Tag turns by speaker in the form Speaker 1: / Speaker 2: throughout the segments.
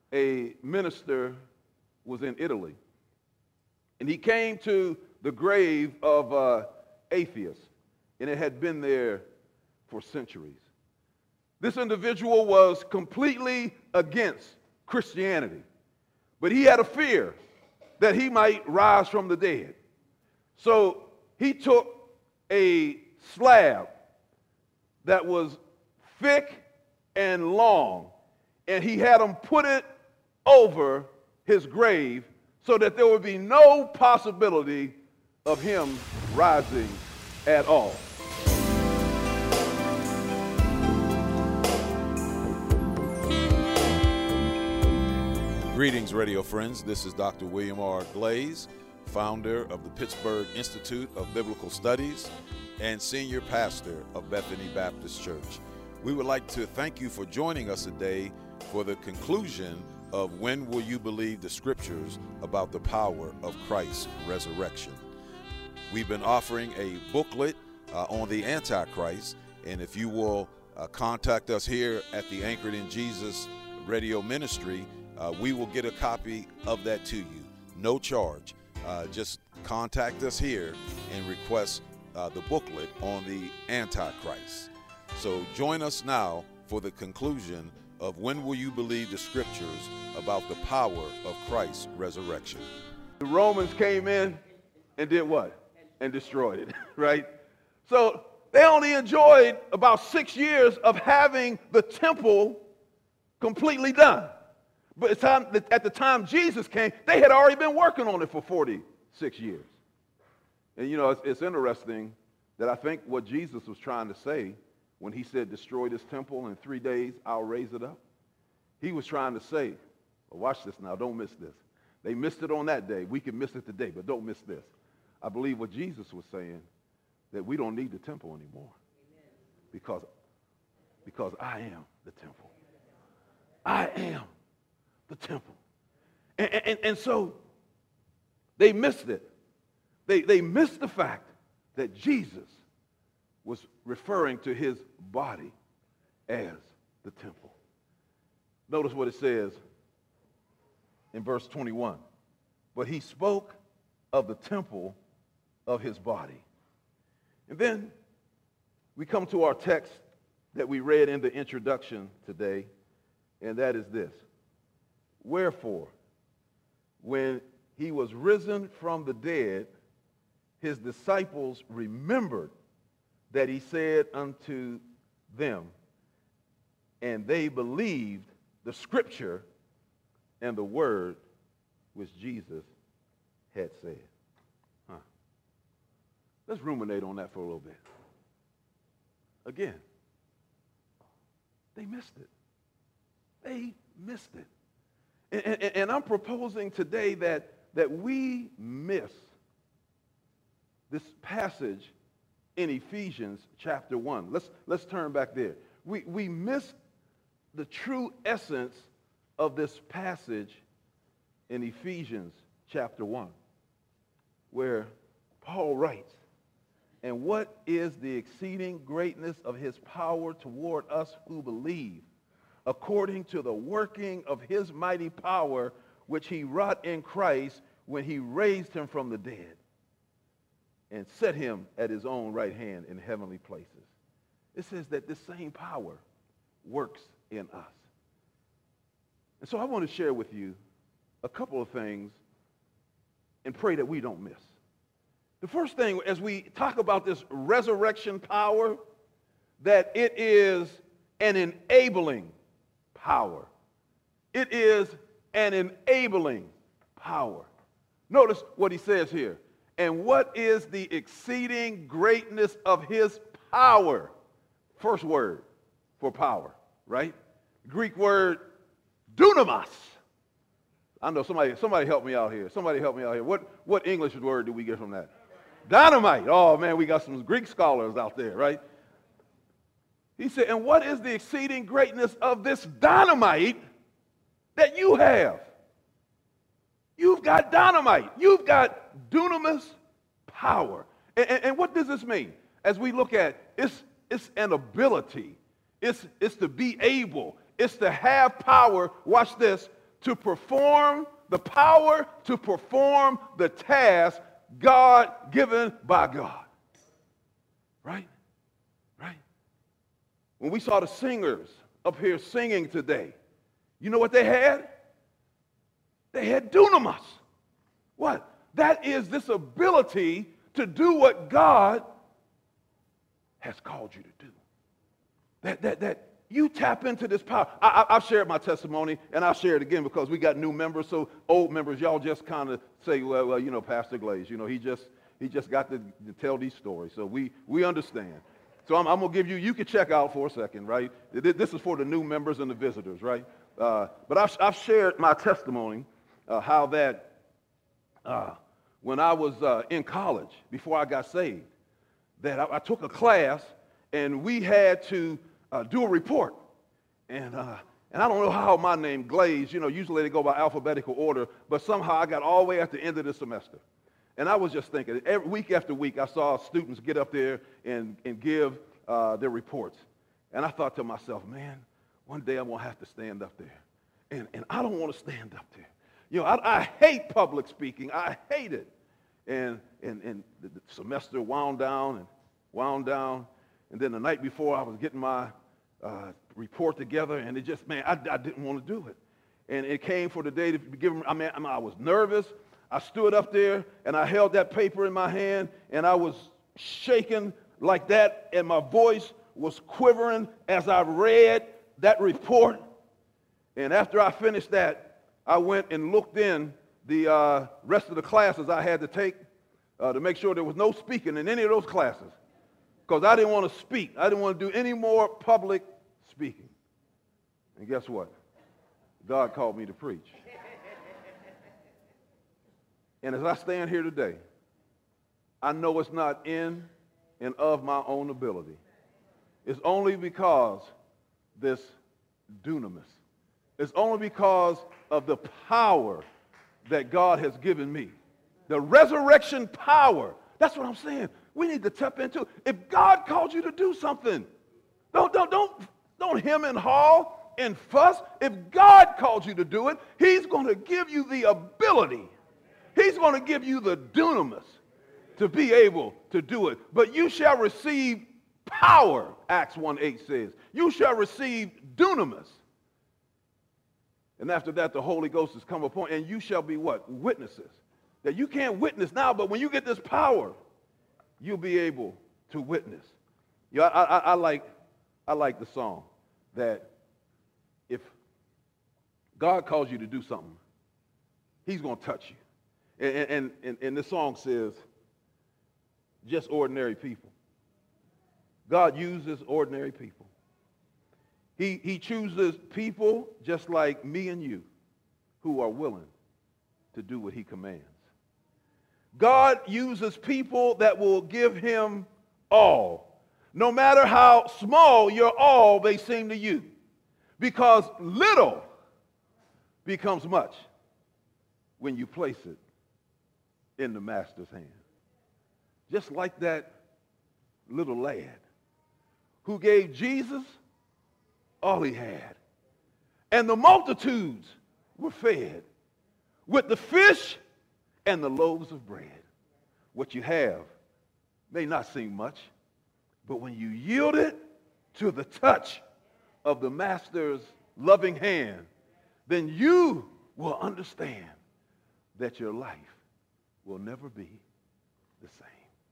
Speaker 1: a minister was in Italy, and he came to the grave of atheist, and it had been there for centuries. This individual was completely against Christianity, but he had a fear that he might rise from the dead. So he took a slab that was thick and long, and he had them put it over his grave so that there would be no possibility of him rising at all.
Speaker 2: Greetings, radio friends. This is Dr. William R. Glaze, founder of the Pittsburgh Institute of Biblical Studies and senior pastor of Bethany Baptist Church. We would like to thank you for joining us today for the conclusion of When Will You Believe the Scriptures about the power of Christ's resurrection. We've been offering a booklet on the Antichrist, and if you will contact us here at the Anchored in Jesus radio ministry, we will get a copy of that to you, no charge. Just contact us here and request the booklet on the Antichrist. So join us now for the conclusion of When Will You Believe the Scriptures about the power of Christ's resurrection.
Speaker 1: The Romans came in and did what? And destroyed it, right? So they only enjoyed about 6 years of having the temple completely done. But at the time Jesus came, they had already been working on it for 46 years. And you know, it's interesting that I think what Jesus was trying to say when he said, destroy this temple, and in 3 days I'll raise it up. He was trying to say, well, watch this now, don't miss this. They missed it on that day. We can miss it today, but don't miss this. I believe what Jesus was saying, that we don't need the temple anymore. Because I am the temple. I am the temple. And so they missed it. They missed the fact that Jesus was referring to his body as the temple. Notice what it says in verse 21. But he spoke of the temple of his body. And then we come to our text that we read in the introduction today, and that is this. Wherefore, when he was risen from the dead, his disciples remembered that he said unto them, and they believed the scripture and the word which Jesus had said. Let's ruminate on that for a little bit. Again, they missed it. They missed it. And I'm proposing today that we miss this passage in Ephesians chapter 1. Let's turn back there. We miss the true essence of this passage in Ephesians chapter 1, where Paul writes, and what is the exceeding greatness of his power toward us who believe, according to the working of his mighty power, which he wrought in Christ when he raised him from the dead and set him at his own right hand in heavenly places. It says that this same power works in us. And so I want to share with you a couple of things and pray that we don't miss. The first thing, as we talk about this resurrection power, that it is an enabling power. It is an enabling power. Notice what he says here. And what is the exceeding greatness of his power? First word for power, right? Greek word dunamis. I know somebody help me out here. Somebody help me out here. What English word do we get from that? Dynamite. Oh man, we got some Greek scholars out there, right? He said, and what is the exceeding greatness of this dynamite that you have? You've got dynamite. You've got dunamis power. And what does this mean? As we look at it's an ability. It's to be able. It's to have power, watch this, to perform the power to perform the task God given by God. Right? Right? When we saw the singers up here singing today, you know what they had? They had dunamis. What? That is this ability to do what God has called you to do. That you tap into this power. I've shared my testimony, and I'll share it again because we got new members. So old members, y'all just kind of say, well, you know, Pastor Glaze, you know, he just got to tell these stories. So we understand. So I'm going to give you, you can check out for a second, right? This is for the new members and the visitors, right? But I've shared my testimony, how that when I was in college, before I got saved, that I took a class, and we had to do a report. And I don't know how my name, Glaze, you know, usually they go by alphabetical order, but somehow I got all the way at the end of the semester. And I was just thinking, week after week, I saw students get up there and give their reports. And I thought to myself, man, one day I'm going to have to stand up there. And I don't want to stand up there. You know, I hate public speaking. I hate it. And the semester wound down. And then the night before, I was getting my report together, and it just, man, I didn't want to do it. And it came for the day to give them, I was nervous. I stood up there, and I held that paper in my hand, and I was shaking like that, and my voice was quivering as I read that report. And after I finished that, I went and looked in the rest of the classes I had to take to make sure there was no speaking in any of those classes, because I didn't want to speak. I didn't want to do any more public speaking. And guess what? God called me to preach. And as I stand here today, I know it's not in and of my own ability. It's only because this dunamis. It's only because of the power that God has given me. The resurrection power. That's what I'm saying. We need to tap into. If God called you to do something, don't hem and haw and fuss. If God called you to do it, he's going to give you the ability. He's going to give you the dunamis to be able to do it. But you shall receive power, Acts 1:8 says. You shall receive dunamis. And after that, the Holy Ghost has come upon, and you shall be what? Witnesses. That you can't witness now, but when you get this power, you'll be able to witness. You know, I like the song that if God calls you to do something, he's going to touch you. And this song says, just ordinary people. God uses ordinary people. He chooses people just like me and you who are willing to do what he commands. God uses people that will give him all, no matter how small your all may seem to you, because little becomes much when you place it in the master's hand. Just like that little lad who gave Jesus all he had. And the multitudes were fed with the fish and the loaves of bread. What you have may not seem much, but when you yield it to the touch of the master's loving hand, then you will understand that your life will never be the same.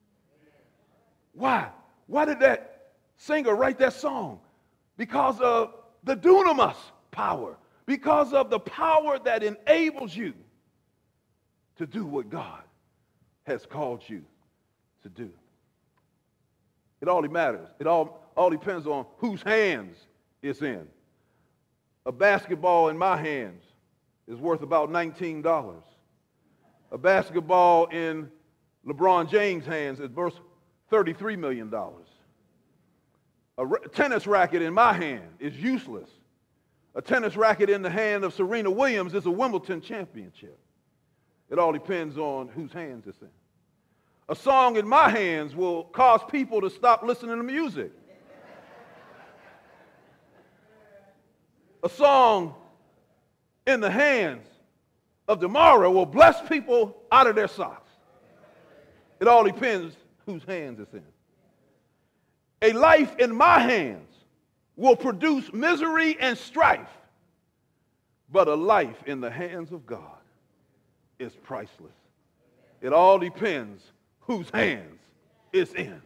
Speaker 1: Why? Why did that singer write that song? Because of the dunamis power. Because of the power that enables you to do what God has called you to do. It all matters. It all depends on whose hands it's in. A basketball in my hands is worth about $19. A basketball in LeBron James' hands is worth $33 million. A tennis racket in my hand is useless. A tennis racket in the hand of Serena Williams is a Wimbledon championship. It all depends on whose hands it's in. A song in my hands will cause people to stop listening to music. A song in the hands of tomorrow will bless people out of their socks. It all depends whose hands it's in. A life in my hands will produce misery and strife, but a life in the hands of God is priceless. It all depends whose hands it's in.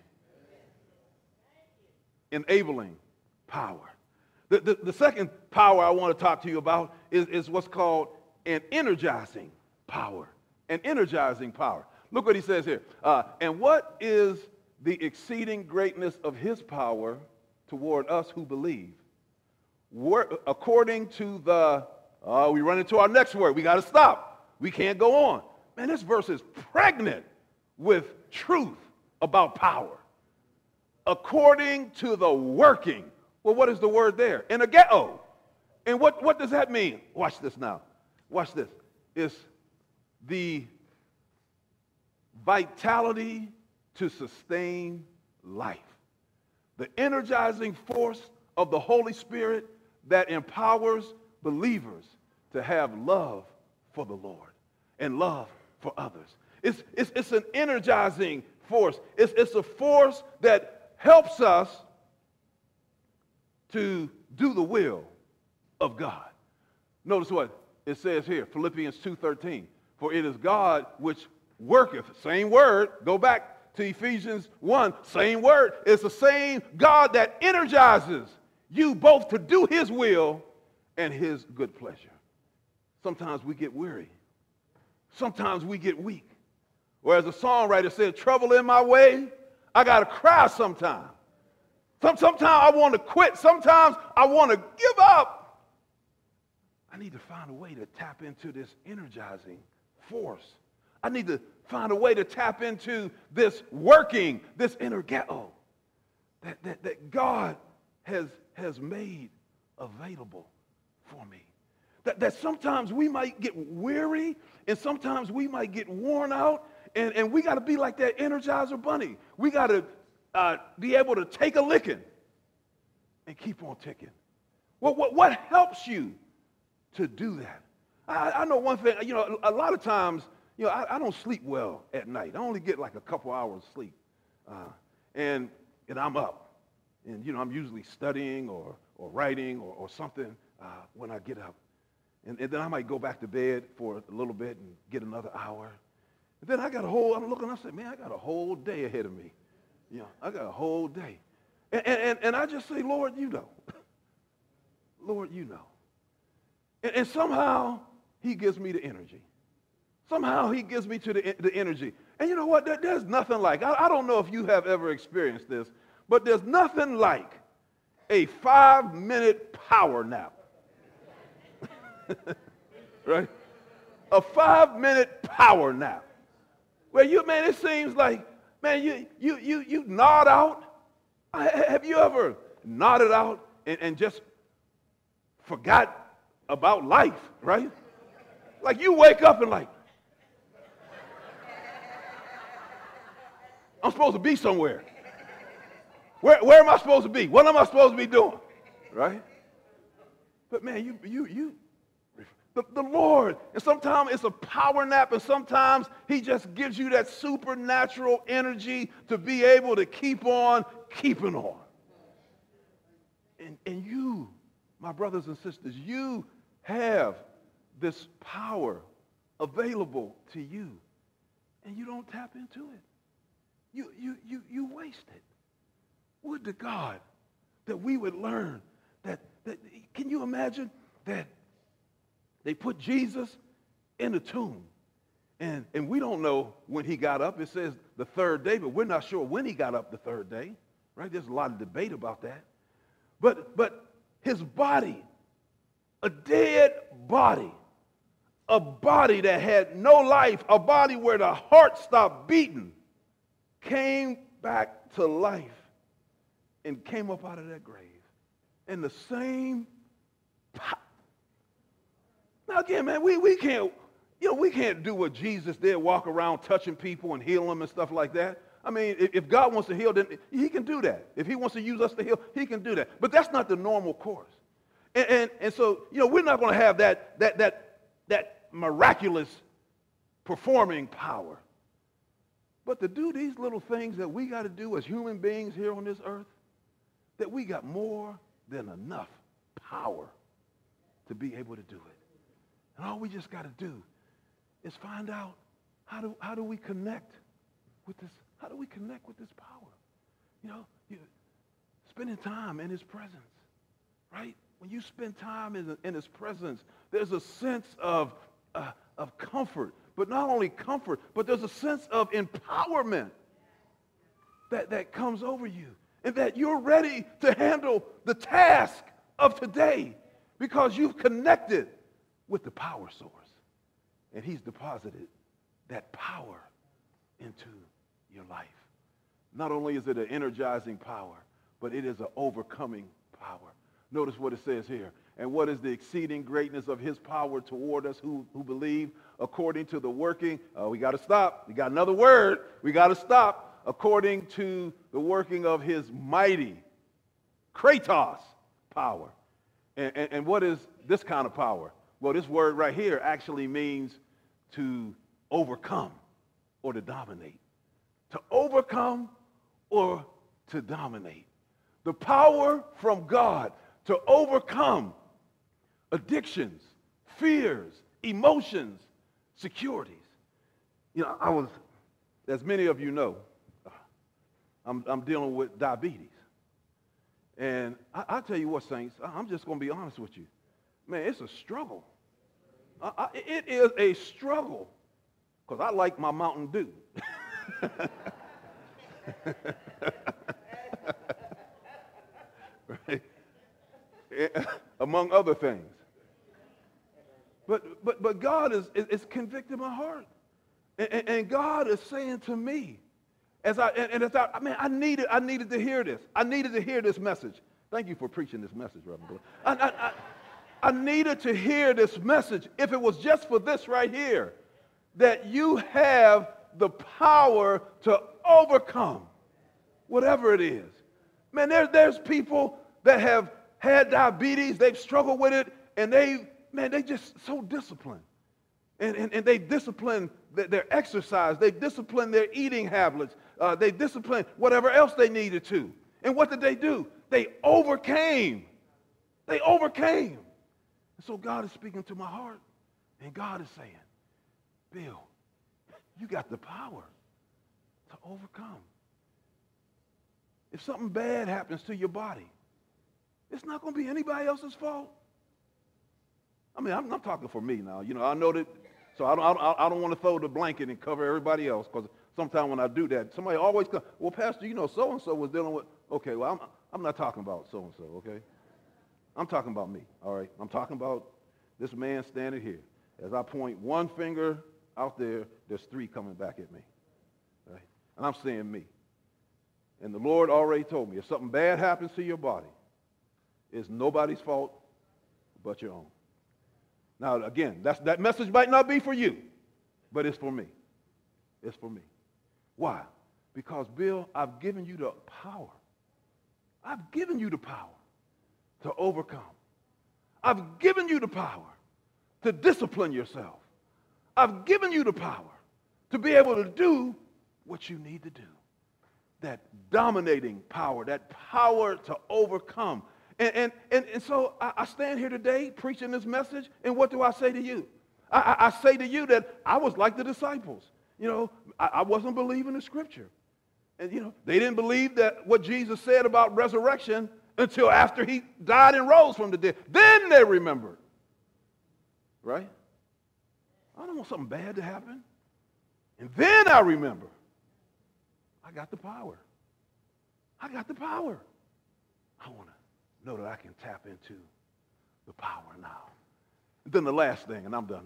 Speaker 1: Enabling power. The second power I want to talk to you about is what's called an energizing power. An energizing power. Look what he says here. And what is the exceeding greatness of his power toward us who believe? According to the, we run into our next word. We got to stop. We can't go on. Man, this verse is pregnant with truth about power. According to the working. Well, what is the word there? Energeo. And what does that mean? Watch this now. Watch this. It's the vitality to sustain life. The energizing force of the Holy Spirit that empowers believers to have love for the Lord and love for others. It's an energizing force. It's a force that helps us to do the will of God. Notice what it says here, Philippians 2:13. For it is God which worketh, same word, go back to Ephesians 1, same word. It's the same God that energizes you both to do his will and his good pleasure. Sometimes we get weary. Sometimes we get weak. Or as a songwriter said, trouble in my way, I got to cry sometimes. Sometimes I want to quit. Sometimes I want to give up. I need to find a way to tap into this energizing force. I need to find a way to tap into this working, this energeo that God has made available for me. That sometimes we might get weary and sometimes we might get worn out, and we got to be like that Energizer bunny. We got to be able to take a licking and keep on ticking. What helps you to do that? I know one thing, a lot of times, I don't sleep well at night. I only get like a couple hours sleep. And I'm up. And, I'm usually studying or writing or something when I get up. And then I might go back to bed for a little bit and get another hour. And then I'm looking, I said, man, I got a whole day ahead of me. I got a whole day. And I just say, Lord, you know. Lord, you know. And somehow he gives me the energy. Somehow he gives me to the energy. And you know what? There's nothing like, I don't know if you have ever experienced this, but there's nothing like a 5-minute power nap. Right? A 5-minute power nap. Where it seems like, man, you nod out. Have you ever nodded out and just forgot about life, right? Like you wake up and like, I'm supposed to be somewhere. Where am I supposed to be? What am I supposed to be doing? Right? But man, the Lord, and sometimes it's a power nap, and sometimes he just gives you that supernatural energy to be able to keep on keeping on. And you, my brothers and sisters, you have this power available to you, and you don't tap into it. You waste it. Would to God that we would learn that can you imagine that they put Jesus in a tomb, and we don't know when he got up. It says the third day, but we're not sure when he got up the third day, right? There's a lot of debate about that. But his body, a dead body, a body that had no life, a body where the heart stopped beating, came back to life and came up out of that grave. And the same power. Now again, man, we can't, we can't do what Jesus did, walk around touching people and heal them and stuff like that. I mean, if God wants to heal, then he can do that. If he wants to use us to heal, he can do that. But that's not the normal course. And so, we're not going to have that miraculous performing power. But to do these little things that we got to do as human beings here on this earth, that we got more than enough power to be able to do it. And all we just got to do is find out how do we connect with this? How do we connect with this power? Spending time in his presence, right? When you spend time in his presence, there's a sense of comfort. But not only comfort, but there's a sense of empowerment that comes over you. And that you're ready to handle the task of today because you've connected with the power source. And he's deposited that power into your life. Not only is it an energizing power, but it is an overcoming power. Notice what it says here. And what is the exceeding greatness of his power toward us who believe, according to the working, we got to stop. We got another word. We got to stop. According to the working of his mighty, kratos, power. And what is this kind of power? Well, this word right here actually means to overcome or to dominate. To overcome or to dominate. The power from God to overcome addictions, fears, emotions, securities. As many of you know, I'm dealing with diabetes. And I tell you what, saints, I'm just going to be honest with you. Man, it's a struggle. It is a struggle because I like my Mountain Dew. Right? Among other things. But God is convicting my heart. And God is saying to me, I needed to hear this. I needed to hear this message. Thank you for preaching this message, Reverend Blair. I needed to hear this message if it was just for this right here, that you have the power to overcome whatever it is. Man, there's people that have had diabetes, they've struggled with it, and they just so disciplined. And they discipline their exercise. They discipline their eating habits. They discipline whatever else they needed to. And what did they do? They overcame. They overcame. And so God is speaking to my heart. And God is saying, Bill, you got the power to overcome. If something bad happens to your body, it's not going to be anybody else's fault. I mean, I'm not talking for me now. I know that. So I don't want to throw the blanket and cover everybody else, because sometimes when I do that, somebody always comes, well, Pastor, so-and-so was dealing with, okay, well, I'm not talking about so-and-so, okay? I'm talking about me, all right? I'm talking about this man standing here. As I point one finger out there, there's three coming back at me, right? And I'm saying me. And the Lord already told me, if something bad happens to your body, it's nobody's fault but your own. Now, again, that message might not be for you, but it's for me. It's for me. Why? Because, Bill, I've given you the power. I've given you the power to overcome. I've given you the power to discipline yourself. I've given you the power to be able to do what you need to do. That dominating power, that power to overcome. And so I stand here today preaching this message, and what do I say to you? I say to you that I was like the disciples. I wasn't believing the scripture. And, they didn't believe that what Jesus said about resurrection until after he died and rose from the dead. Then they remembered. Right? I don't want something bad to happen. And then I remember. I got the power. I got the power. I want to know that I can tap into the power now. And then the last thing, and I'm done.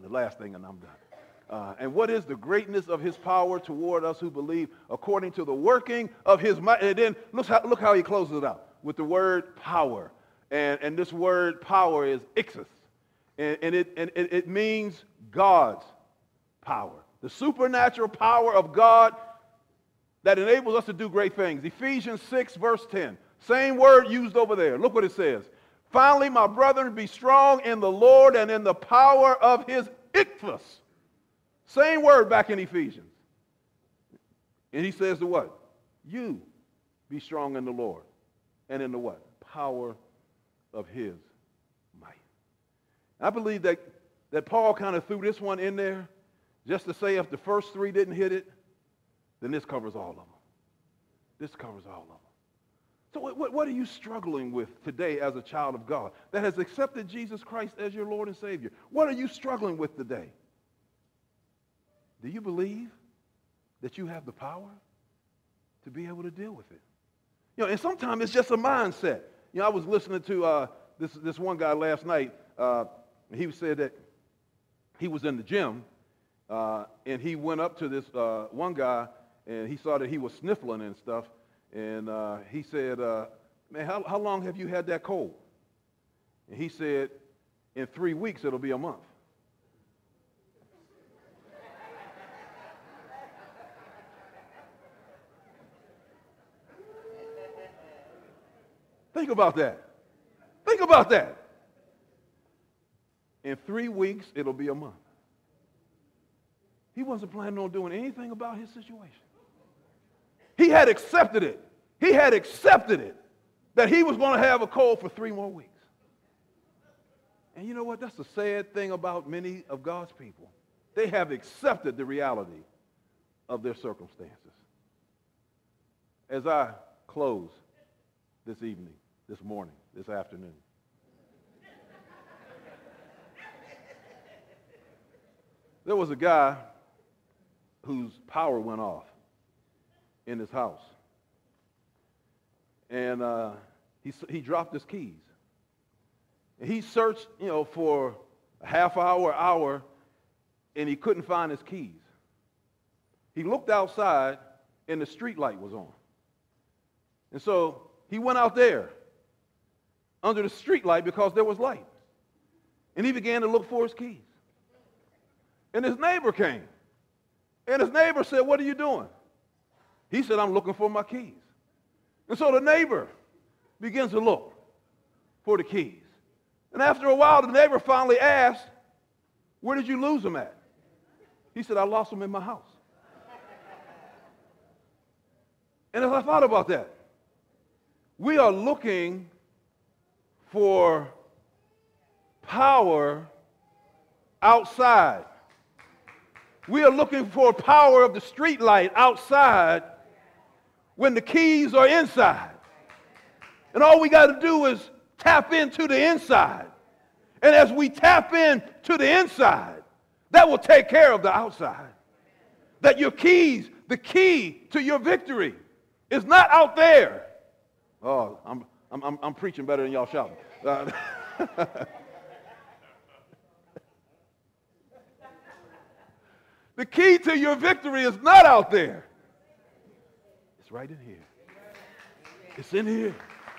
Speaker 1: And what is the greatness of his power toward us who believe, according to the working of his might? And then look how he closes it out with the word power. And this word power is ixis. And it means God's power. The supernatural power of God that enables us to do great things. Ephesians 6, verse 10. Same word used over there. Look what it says. Finally, my brethren, be strong in the Lord and in the power of his ichthus. Same word back in Ephesians. And he says to what? You be strong in the Lord and in the what? Power of his might. I believe that Paul kind of threw this one in there just to say if the first three didn't hit it, then this covers all of them. This covers all of them. So what are you struggling with today as a child of God that has accepted Jesus Christ as your Lord and Savior? What are you struggling with today? Do you believe that you have the power to be able to deal with it? You know, and sometimes it's just a mindset. You know, I was listening to this one guy last night. He said that he was in the gym, and he went up to this one guy, and he saw that he was sniffling and stuff. And he said, man, how long have you had that cold? And he said, in 3 weeks, it'll be a month. Think about that. Think about that. In 3 weeks, it'll be a month. He wasn't planning on doing anything about his situation. He had accepted it. He had accepted it that he was going to have a cold for 3 more weeks. And you know what? That's the sad thing about many of God's people. They have accepted the reality of their circumstances. As I close this evening, this morning, this afternoon, there was a guy whose power went off in his house. And he dropped his keys. And he searched, for a half hour, and he couldn't find his keys. He looked outside, and the street light was on. And so he went out there under the street light because there was light. And he began to look for his keys. And his neighbor came. And his neighbor said, "What are you doing?" He said, "I'm looking for my keys." And so the neighbor begins to look for the keys. And after a while, the neighbor finally asked, "Where did you lose them at?" He said, "I lost them in my house." And as I thought about that, we are looking for power outside. We are looking for power of the street light outside when the keys are inside. And all we got to do is tap into the inside. And as we tap into the inside, that will take care of the outside. That your keys, the key to your victory, is not out there. Oh, I'm preaching better than y'all shouting. The key to your victory is not out there. It's right in here. It's in here.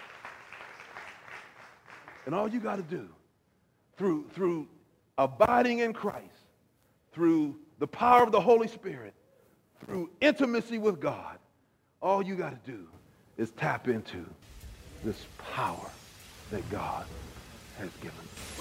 Speaker 1: And all you got to do through abiding in Christ, through the power of the Holy Spirit, through intimacy with God, all you got to do is tap into this power that God has given.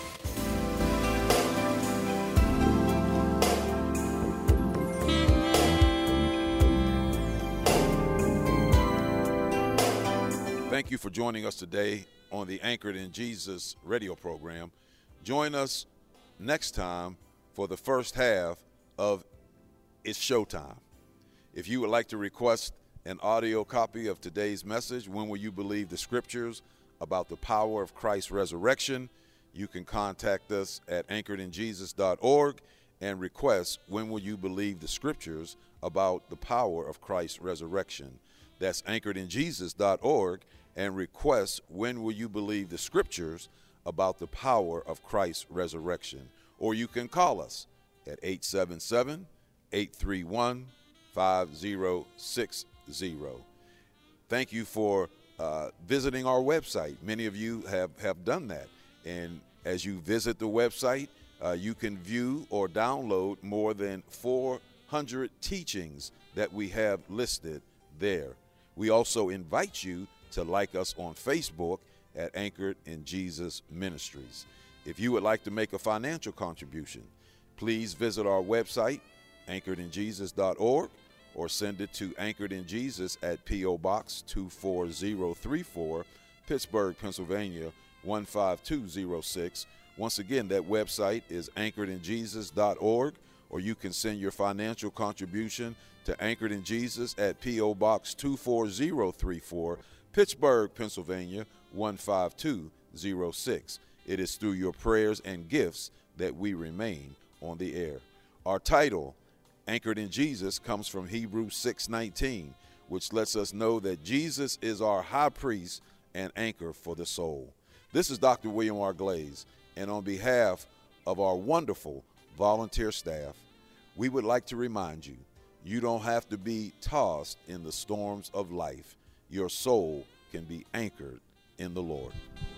Speaker 2: Thank you for joining us today on the Anchored in Jesus radio program. Join us next time for the first half of It's Showtime. If you would like to request an audio copy of today's message, When Will You Believe the Scriptures about the power of Christ's resurrection, you can contact us at anchoredinjesus.org and request When Will You Believe the Scriptures about the power of Christ's resurrection. That's anchoredinjesus.org and request When Will You Believe the Scriptures about the power of Christ's resurrection. Or you can call us at 877-831-5060. Thank you for visiting our website. Many of you have done that. And as you visit the website, you can view or download more than 400 teachings that we have listed there. We also invite you to like us on Facebook at Anchored in Jesus Ministries. If you would like to make a financial contribution, please visit our website, anchoredinjesus.org, or send it to Anchored in Jesus at P.O. Box 24034, Pittsburgh, Pennsylvania 15206. Once again, that website is anchoredinjesus.org, or you can send your financial contribution to Anchored in Jesus at P.O. Box 24034, Pittsburgh, Pennsylvania 15206. It is through your prayers and gifts that we remain on the air. Our title, Anchored in Jesus, comes from Hebrews 6:19, which lets us know that Jesus is our high priest and anchor for the soul. This is Dr. William R. Glaze, and on behalf of our wonderful volunteer staff, we would like to remind you, you don't have to be tossed in the storms of life. Your soul can be anchored in the Lord.